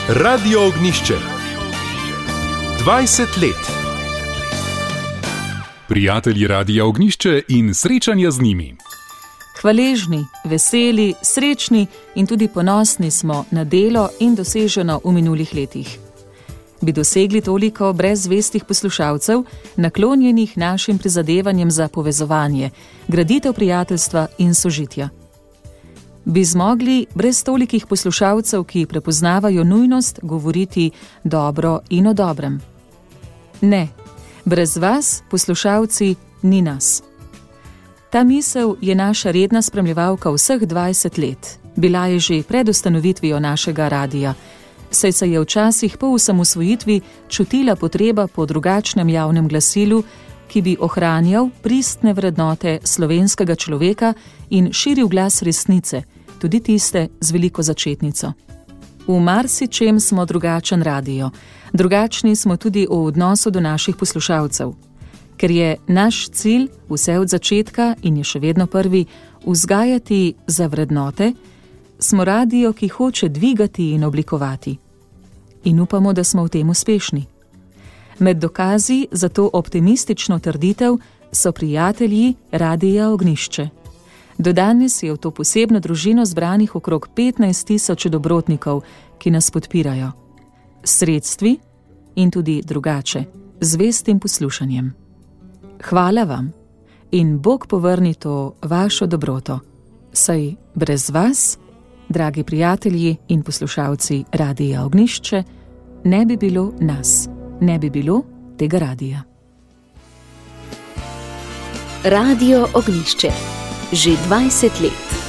Radio Ognjišče. 20 let. Prijatelji Radia Ognjišče in srečanja z njimi. Hvaležni, veseli, srečni in tudi ponosni smo na delo in doseženo v minulih letih. Bi dosegli toliko brez zvestih poslušalcev, naklonjenih našim prizadevanjem za povezovanje, graditev prijateljstva in sožitja? Bi zmogli brez tolikih poslušalcev, ki prepoznavajo nujnost govoriti dobro in o dobrem? Ne, brez vas, poslušalci, ni nas. Ta misel je naša redna spremljevalka vseh 20 let. Bila je že pred ustanovitvijo našega radija, saj se je včasih po osamosvojitvi čutila potreba po drugačnem javnem glasilu, ki bi ohranjal pristne vrednote slovenskega človeka in širil glas resnice, tudi tiste z veliko začetnico. V marsičem smo drugačen radio, drugačni smo tudi v odnosu do naših poslušalcev. Ker je naš cilj vse od začetka in je še vedno prvi vzgajati za vrednote, smo radio, ki hoče dvigati in oblikovati. In upamo, da smo v tem uspešni. Med dokazi za to optimistično trditev so prijatelji Radia Ognjišče. Do danes je v to posebno družino zbranih okrog 15.000 dobrotnikov, ki nas podpirajo. S sredstvi in tudi drugače, z zvestim poslušanjem. Hvala vam in Bog povrni to vašo dobroto, saj brez vas, dragi prijatelji in poslušalci Radia Ognjišče, ne bi bilo nas, ne bi bilo tega radija. Radio Ognjišče. Že 20 let.